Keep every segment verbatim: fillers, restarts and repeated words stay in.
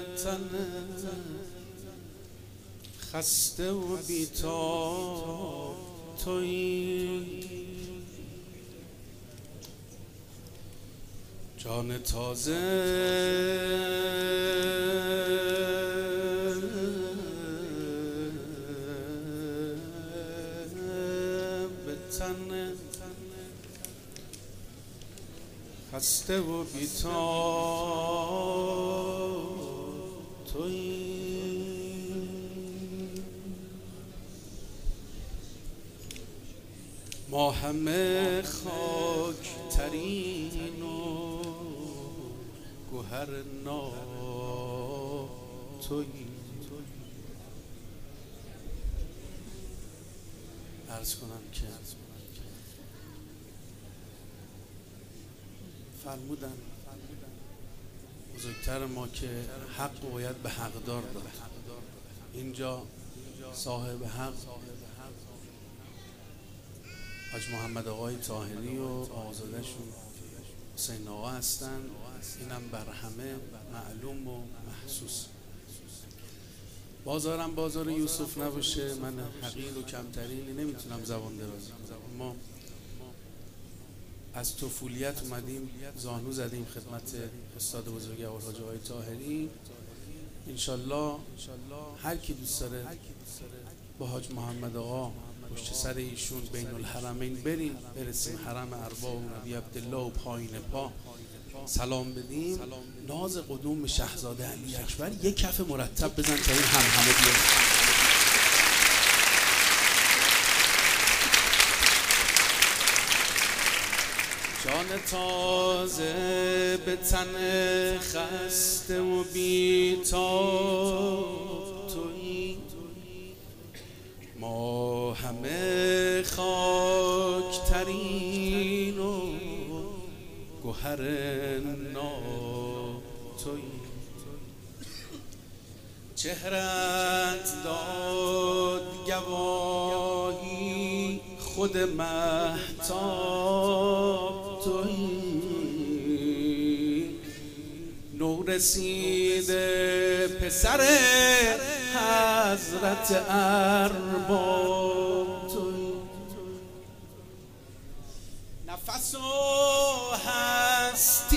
تن خسته و بی‌تاب تویی، جان تازه به تن خسته و بی‌تاب تویی. ما همه خاک ترین و گوهر ناب تویی. عرض کنم که فرمودن بزرگتر ما که حق باید به حقدار داد. اینجا صاحب حق حاج محمد آقای طاهری و آقازاده‌شون حسین آقا هستن. اینم بر همه معلوم و محسوس. بازارم بازار یوسف نباشه، من حقیر و کمترینی نمیتونم زبان درازی کنم. ما از طفولیت اومدیم زانو زدیم خدمت استاد بزرگوار حاج آقای طاهری. انشالله هر کی دوست داره با حاج محمد آقا پشت سر ایشون بین الحرمین بریم، برسیم حرم ارباب و نبی عبدالله و پایین پا سلام بدیم. ناز قدوم شهزاده علی اکبر یک کف مرتب بزن تا این هم همه بیاد. جان تازه به تن خسته و بی‌تاب تویی، ما همه خاک ترین و گوهر ناب تویی. چهرت داد گواهی خود مهتاب تویی، نو رسیده پسر حضرت ارباب تویی. نفس و هستی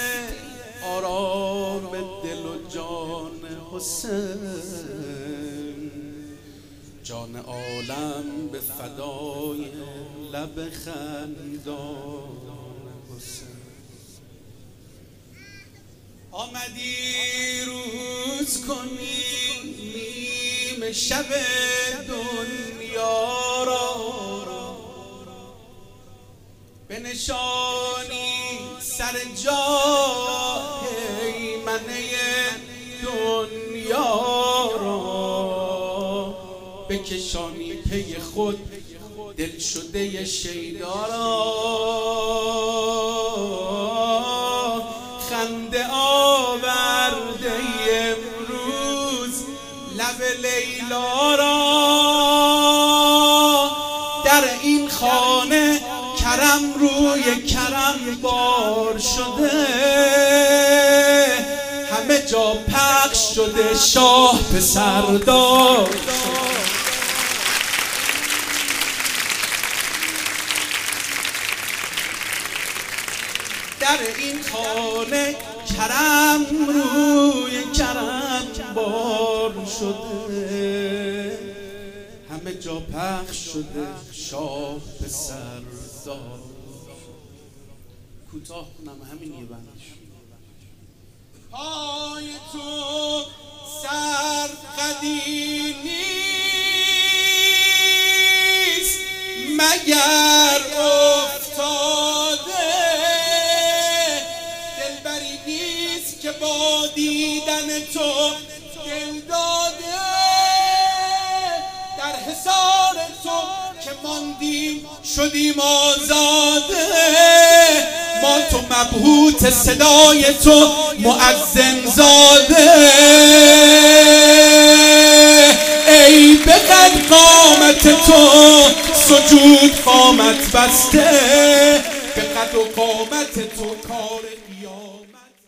آرام دل و جان حسین، جان عالم به فدای لب خندان حسین. آمدی روز کنی نیم شب دنیا را، به نشانی سر جای منه دنیا را، بکشانی پی خود دل شده شیدا را. خنده آورده امروز لب لیلا را، در این خانه کرم روی کرم بار شده، همه جا پخش شده شاه پسردار. در این خانه کرم روی کرم بار شده، همه جا پخش شده شاه پسردار. کوتاه کنم همین یه بندش. پای تو سر قدی نیست مگر افتاده، دلبری نیست که با دیدن تو دل داده. در حصار تو که ماندیم شدیم آزاده، ما تو مبهوت صدای تو مؤذن زاده. ای به قد قامت تو سجود قامت بسته، به قد و قامت تو کار قیامت